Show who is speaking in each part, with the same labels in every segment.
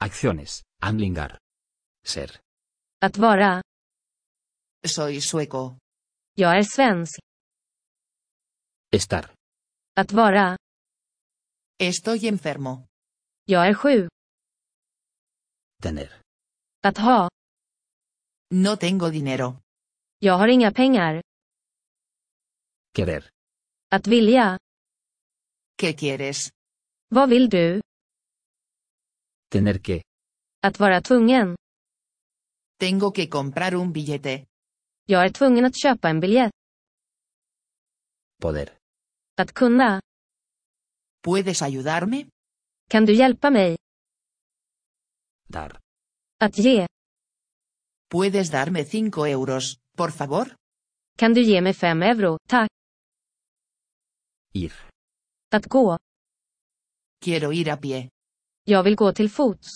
Speaker 1: Acciones, handlingar. Ser.
Speaker 2: Att vara.
Speaker 3: Soy sueco.
Speaker 2: Jag är svensk.
Speaker 1: Estar.
Speaker 2: Att vara.
Speaker 3: Estoy enfermo.
Speaker 2: Jag är sjuk.
Speaker 1: Tener.
Speaker 2: Att ha.
Speaker 3: No tengo dinero.
Speaker 2: Jag har inga pengar.
Speaker 1: Querer.
Speaker 2: Att vilja.
Speaker 3: ¿Qué quieres?
Speaker 2: Vad vill du?
Speaker 1: Tener que.
Speaker 2: Att vara tvungen.
Speaker 3: Tengo que comprar un billete.
Speaker 2: Jag är tvungen att köpa en biljett.
Speaker 1: Poder.
Speaker 2: Att kunna.
Speaker 3: ¿Puedes ayudarme?
Speaker 2: Kan du hjälpa mig?
Speaker 1: Dar.
Speaker 2: Att ge.
Speaker 3: ¿Puedes darme 5 euros, por favor?
Speaker 2: Kan du ge mig 5 euro, tack?
Speaker 1: Ir.
Speaker 2: Att gå.
Speaker 3: Quiero ir a pie.
Speaker 2: Jag vill gå till fots.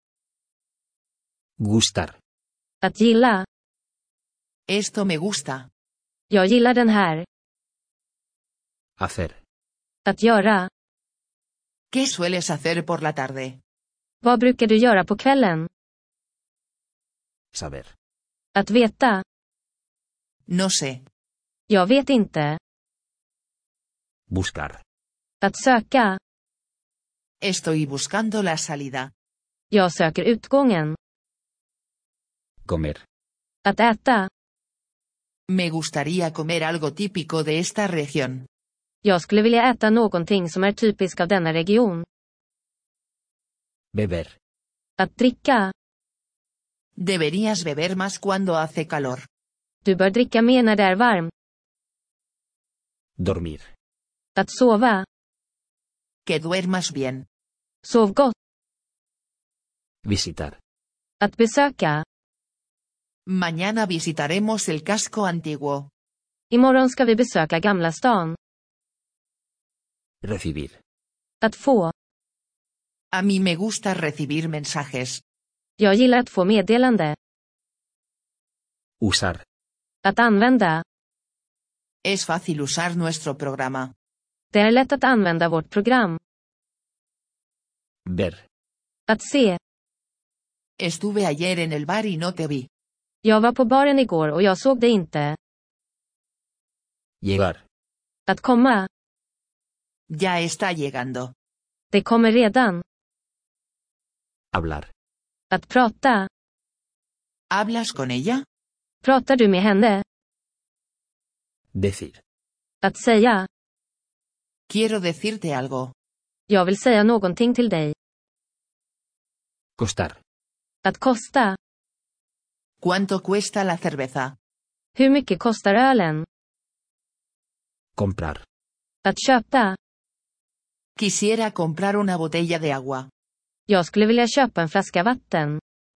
Speaker 1: Gustar.
Speaker 2: Att gilla.
Speaker 3: Esto me gusta.
Speaker 2: Jag gillar den här.
Speaker 1: Hacer.
Speaker 2: Att göra.
Speaker 3: ¿Qué sueles hacer por la tarde?
Speaker 2: Vad brukar du göra på kvällen?
Speaker 1: Saber.
Speaker 2: Att veta.
Speaker 3: No sé.
Speaker 2: Jag vet inte.
Speaker 1: Buscar.
Speaker 2: Att söka.
Speaker 3: Estoy buscando la salida.
Speaker 2: Jag söker utgången.
Speaker 1: Comer.
Speaker 2: Att äta.
Speaker 3: Me gustaría comer algo típico de esta región.
Speaker 2: Jag skulle vilja äta någonting som är typisk av denna region.
Speaker 1: Beber.
Speaker 2: Att dricka.
Speaker 3: Deberías beber más cuando hace calor.
Speaker 2: Du bör dricka mer när det är varmt.
Speaker 1: Dormir.
Speaker 2: Att sova.
Speaker 3: Que duermas bien.
Speaker 2: Sov gott.
Speaker 1: Visitar.
Speaker 2: Att besöka.
Speaker 3: Mañana visitaremos el casco antiguo.
Speaker 2: Imorgon ska vi besöka Gamla stan.
Speaker 1: Recibir.
Speaker 2: Att få.
Speaker 3: A mí me gusta recibir mensajes.
Speaker 2: Jag gillar att få meddelande.
Speaker 1: Usar.
Speaker 2: Att använda.
Speaker 3: Es fácil usar nuestro programa.
Speaker 2: Det är lätt att använda vårt program.
Speaker 1: Ver.
Speaker 2: Att se.
Speaker 3: Estuve ayer en el bar y no te vi.
Speaker 2: Jag var på baren igår och jag såg det inte.
Speaker 1: Llegar.
Speaker 2: Att komma.
Speaker 3: Ya está llegando.
Speaker 2: Det kommer redan.
Speaker 1: Hablar.
Speaker 2: Att prata.
Speaker 3: ¿Hablas con ella?
Speaker 2: Pratar du med henne?
Speaker 1: Decir.
Speaker 2: Att säga.
Speaker 3: Quiero decirte algo.
Speaker 2: Jag vill säga någonting till dig.
Speaker 1: Costar.
Speaker 2: Att kosta.
Speaker 3: ¿Cuánto cuesta la cerveza?
Speaker 2: Hur mycket kostar ölen?
Speaker 1: Comprar.
Speaker 2: Att köpa.
Speaker 3: Quisiera comprar una botella de agua.
Speaker 2: Jag skulle vilja köpa en flaska vatten.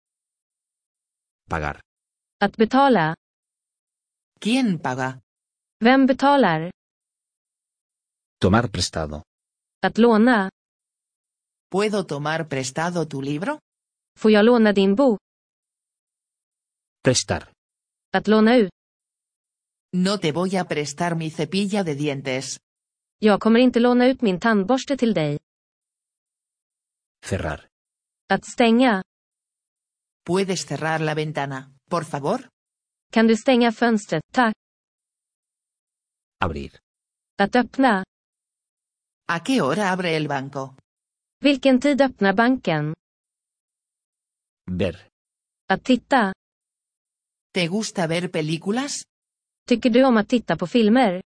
Speaker 1: Pagar.
Speaker 2: Att betala.
Speaker 3: ¿Quién paga?
Speaker 2: Vem betalar?
Speaker 1: Tomar prestado.
Speaker 2: Att låna.
Speaker 3: ¿Puedo tomar prestado tu libro?
Speaker 2: Får jag låna din bok?
Speaker 1: Prestar.
Speaker 2: Att låna ut.
Speaker 3: No te voy a prestar mi cepilla de dientes.
Speaker 2: Jag kommer inte låna ut min tandborste till dig.
Speaker 1: Cerrar.
Speaker 2: Att stänga.
Speaker 3: ¿Puedes cerrar la ventana, por favor?
Speaker 2: Kan du stänga fönstret, tack?
Speaker 1: Abrir.
Speaker 2: Att öppna.
Speaker 3: ¿A qué hora abre el banco?
Speaker 2: Vilken tid öppnar banken?
Speaker 1: Ver.
Speaker 2: Att titta.
Speaker 3: ¿Te gusta ver películas?
Speaker 2: Tycker du om att titta på filmer?